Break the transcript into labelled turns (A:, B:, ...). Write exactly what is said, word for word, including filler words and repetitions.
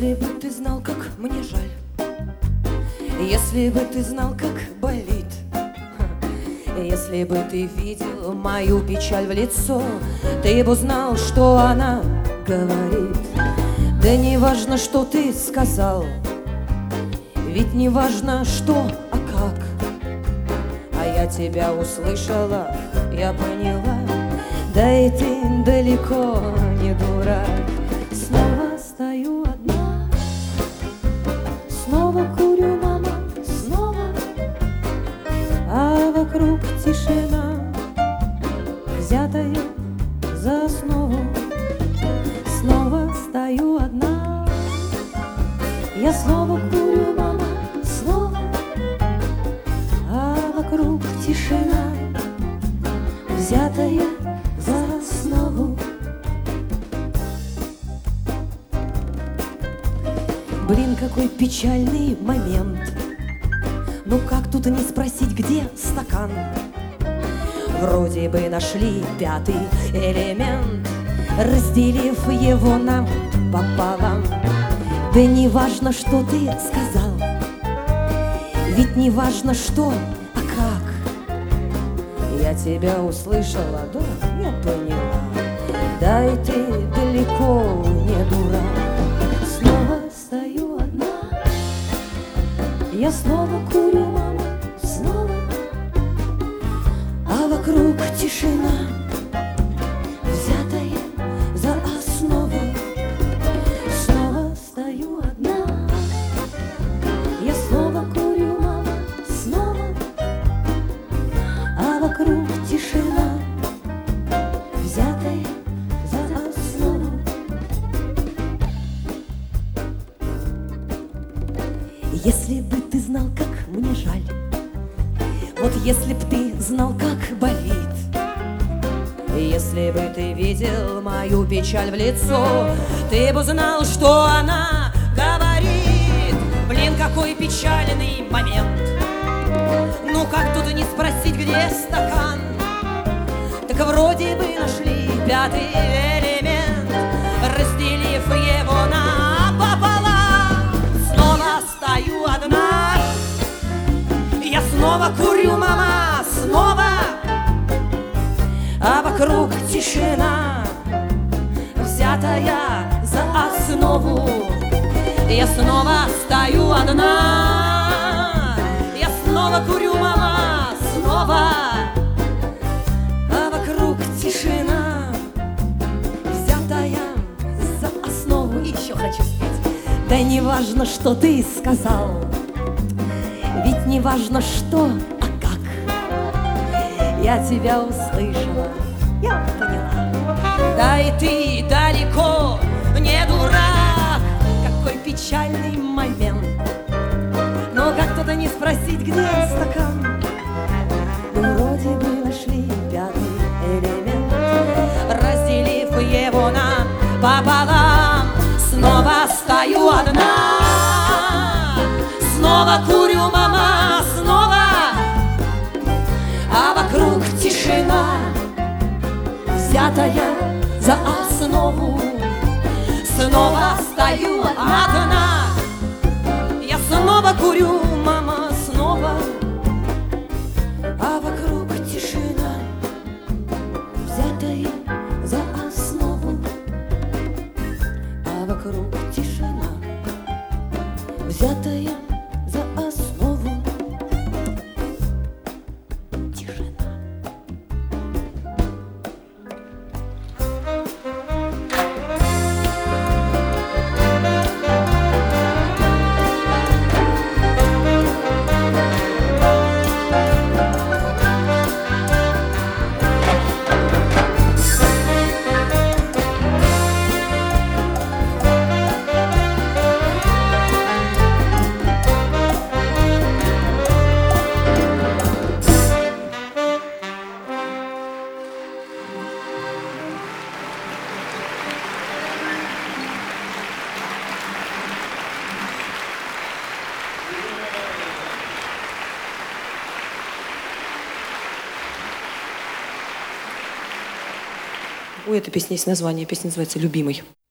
A: Если бы ты знал, как мне жаль, если бы ты знал, как болит, если бы ты видел мою печаль в лицо, ты бы узнал, что она говорит. Да не важно, что ты сказал, ведь не важно, что, а как. А я тебя услышала, я поняла, да и ты далеко не дурак. Снова стою одна, снова курю, мама, снова, а вокруг тишина, взятая за основу. Снова стою одна, я снова курю, мама, снова, а вокруг тишина, взятая за основу. Блин, какой печальный момент. Ну как тут не спросить, где стакан? Вроде бы нашли пятый элемент, разделив его нам пополам. Да не важно, что ты сказал, ведь не важно, что, а как. Я тебя услышала, да, я поняла, да и ты далеко не дурак. Снова стою одна, я снова курю, мама, снова, а вокруг тишина, взятая за основу. Снова стою одна, я снова курю, мама, снова, а вокруг тишина, взятая за основу. Если бы ты знал, как мне жаль, вот если б ты знал, как болит, если бы ты видел мою печаль в лицо, ты бы знал, что она говорит. Блин, какой печальный момент. Ну как тут не спросить, где стакан? Так вроде бы нашли пятый элемент, разделив его напополам. Снова стою одна, я снова курю, мама, снова, а вокруг тишина, взятая за основу. Я снова стою одна, я снова курю, мама, снова, а вокруг тишина, взятая за основу. И еще хочу спеть. Да не важно, что ты сказал, ведь не важно, что, а как. Я тебя услышала, я поняла, да и ты далеко не дурак. Какой печальный момент. Но как тут не спросить, где стакан? Мы вроде бы нашли пятый элемент, разделив его нам пополам. Снова стою одна, снова курю, мама, снова, а вокруг тишина, взятая за основу. Снова стою одна, я снова курю, мама, снова, а вокруг тишина, взятая за основу. А вокруг тишина, взятая за основу. Тишина.
B: У этой песни есть название. Песня называется «Любимый».